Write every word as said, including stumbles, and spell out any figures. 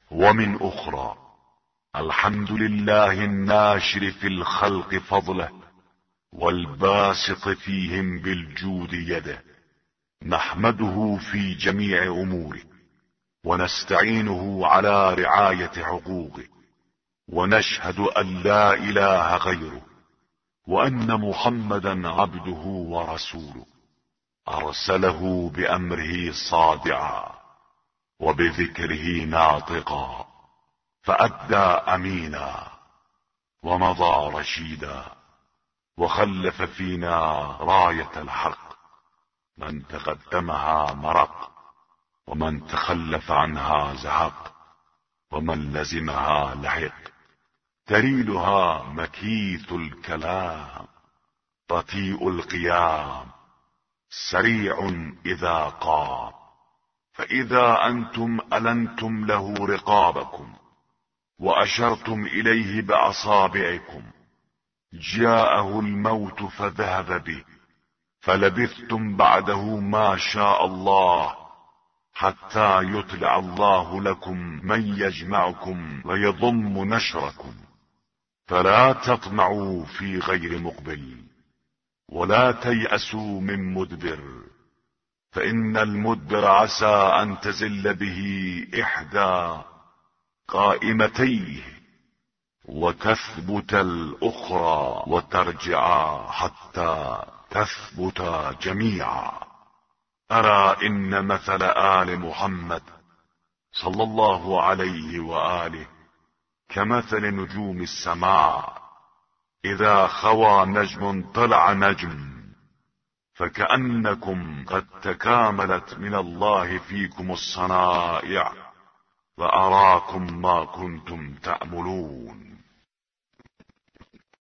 ومن أخرى: الحمد لله الناشر في الخلق فضله والباسط فيهم بالجود يده، نحمده في جميع أموره ونستعينه على رعاية حقوقه، ونشهد أن لا إله غيره، وأن محمدا عبده ورسوله، أرسله بأمره صادعا وبذكره ناطقا، فأدى أمينا ومضى رشيدا، وخلف فينا راية الحق، من تقدمها مرق، ومن تخلف عنها زهق، ومن لزمها لحق. تريلها مكيث الكلام، بطيء القيام، سريع إذا قام، فإذا أنتم ألنتم له رقابكم وأشرتم إليه بأصابعكم، جاءه الموت فذهب به، فلبثتم بعده ما شاء الله، حتى يطلع الله لكم من يجمعكم ويضم نشركم. فلا تطمعوا في غير مقبل، ولا تيأسوا من مدبر، فإن المدبر عسى أن تزل به إحدى قائمتيه، وتثبت الأخرى وترجعا حتى تثبتا جميعا. أرى إن مثل آل محمد صلى الله عليه وآله كمثل نجوم السماء، إذا خوى نجم طلع نجم، فكأنكم قد تكاملت من الله فيكم الصنائع، وأراكم ما كنتم تأملون.